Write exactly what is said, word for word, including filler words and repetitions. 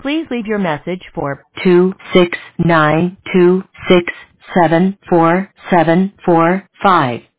Please leave your message for two six nine two six seven four seven four five.